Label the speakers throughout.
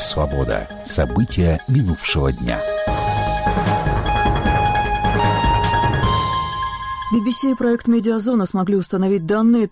Speaker 1: «Свобода». События минувшего дня.
Speaker 2: BBC и проект «Медиазона» смогли установить данные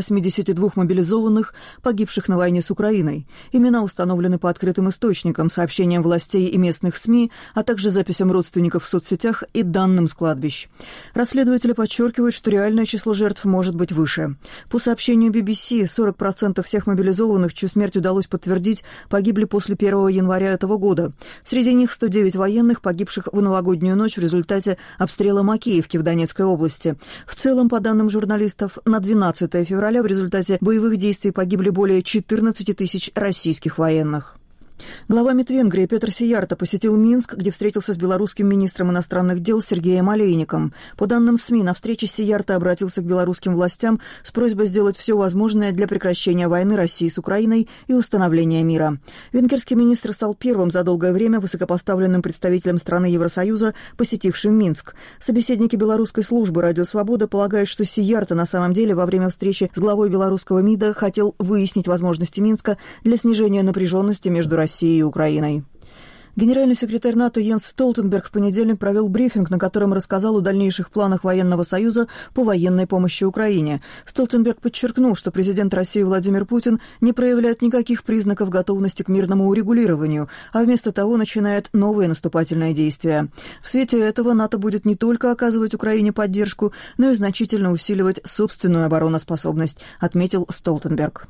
Speaker 2: 1082 мобилизованных, погибших на войне с Украиной. Имена установлены по открытым источникам, сообщениям властей и местных СМИ, а также записям родственников в соцсетях и данным с кладбищ. Расследователи подчеркивают, что реальное число жертв может быть выше. По сообщению BBC, 40% всех мобилизованных, чью смерть удалось подтвердить, погибли после 1 января этого года. Среди них 109 военных, погибших в новогоднюю ночь в результате обстрела Макеевки в Донецкой области. В целом, по данным журналистов, на 12 февраля в результате боевых действий погибли более 14 тысяч российских военных. Глава МИД Венгрии Петр Сиярто посетил Минск, где встретился с белорусским министром иностранных дел Сергеем Олейником. По данным СМИ, на встрече Сиярто обратился к белорусским властям с просьбой сделать все возможное для прекращения войны России с Украиной и установления мира. Венгерский министр стал первым за долгое время высокопоставленным представителем страны Евросоюза, посетившим Минск. Собеседники белорусской службы «Радио Свобода» полагают, что Сиярто на самом деле во время встречи с главой белорусского МИДа хотел выяснить возможности Минска для снижения напряженности между Россией и Украиной. Генеральный секретарь НАТО Йенс Столтенберг в понедельник провел брифинг, на котором рассказал о дальнейших планах военного союза по военной помощи Украине. Столтенберг подчеркнул, что президент России Владимир Путин не проявляет никаких признаков готовности к мирному урегулированию, а вместо того начинает новые наступательные действия. В свете этого НАТО будет не только оказывать Украине поддержку, но и значительно усиливать собственную обороноспособность, отметил Столтенберг.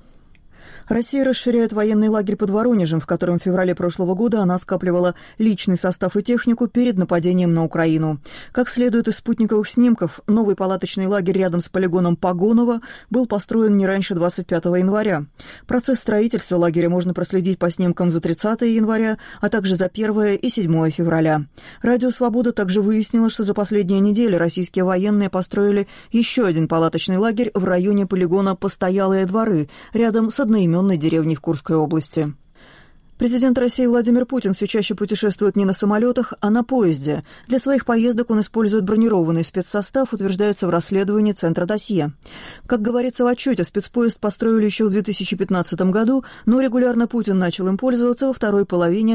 Speaker 2: Россия расширяет военный лагерь под Воронежем, в котором в феврале прошлого года она скапливала личный состав и технику перед нападением на Украину. Как следует из спутниковых снимков, новый палаточный лагерь рядом с полигоном Погоново был построен не раньше 25 января. Процесс строительства лагеря можно проследить по снимкам за 30 января, а также за 1 и 7 февраля. Радио «Свобода» также выяснило, что за последние недели российские военные построили еще один палаточный лагерь в районе полигона Постоялые дворы, рядом с одноименной деревней в Курской области. Президент России Владимир Путин все чаще путешествует не на самолетах, а на поезде. Для своих поездок он использует бронированный спецсостав, утверждается в расследовании Центра досье. Как говорится в отчете, спецпоезд построили еще в 2015 году, но регулярно Путин начал им пользоваться во второй половине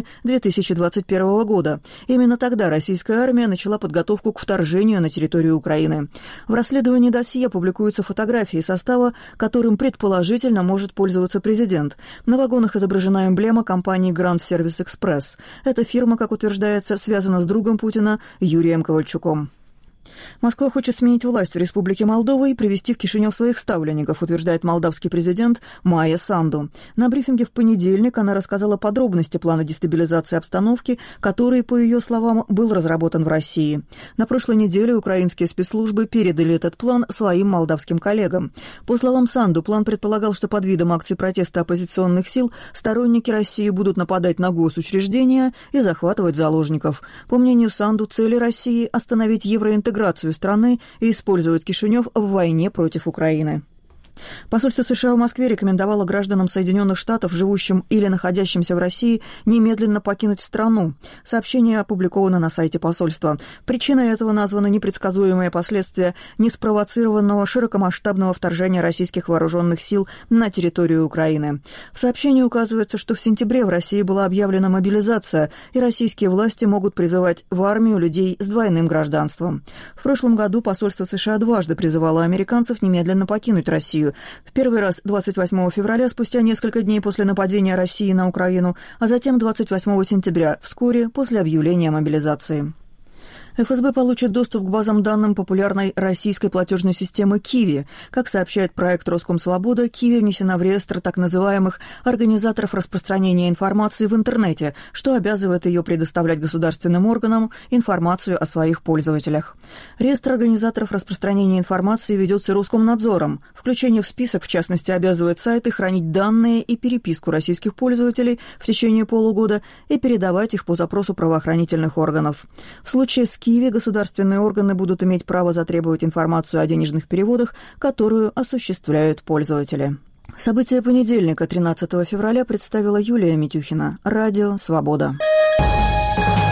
Speaker 2: 2021 года. Именно тогда российская армия начала подготовку к вторжению на территорию Украины. В расследовании досье публикуются фотографии состава, которым предположительно может пользоваться президент. На вагонах изображена эмблема компании «Гранд Сервис Экспресс». Эта фирма, как утверждается, связана с другом Путина Юрием Ковальчуком. Москва хочет сменить власть в Республике Молдова и привести в Кишинев своих ставленников, утверждает молдавский президент Майя Санду. На брифинге в понедельник она рассказала подробности плана дестабилизации обстановки, который, по ее словам, был разработан в России. На прошлой неделе украинские спецслужбы передали этот план своим молдавским коллегам. По словам Санду, план предполагал, что под видом акций протеста оппозиционных сил сторонники России будут нападать на госучреждения и захватывать заложников. По мнению Санду, цели России – остановить евроинтеграцию страны и используют Кишинев в войне против Украины. Посольство США в Москве рекомендовало гражданам Соединенных Штатов, живущим или находящимся в России, немедленно покинуть страну. Сообщение опубликовано на сайте посольства. Причиной этого названы непредсказуемые последствия неспровоцированного широкомасштабного вторжения российских вооруженных сил на территорию Украины. В сообщении указывается, что в сентябре в России была объявлена мобилизация, и российские власти могут призывать в армию людей с двойным гражданством. В прошлом году посольство США дважды призывало американцев немедленно покинуть Россию. В первый раз 28 февраля, спустя несколько дней после нападения России на Украину, а затем 28 сентября, вскоре после объявления мобилизации. ФСБ получит доступ к базам данным популярной российской платежной системы «Киви». Как сообщает проект «Роскомсвобода», «Киви» внесена в реестр так называемых организаторов распространения информации в интернете, что обязывает ее предоставлять государственным органам информацию о своих пользователях. Реестр организаторов распространения информации ведется Роскомнадзором. Включение в список, в частности, обязывает сайты хранить данные и переписку российских пользователей в течение полугода и передавать их по запросу правоохранительных органов. В случае с Киеве государственные органы будут иметь право затребовать информацию о денежных переводах, которую осуществляют пользователи. События понедельника, 13 февраля, представила Юлия Митюхина. Радио «Свобода».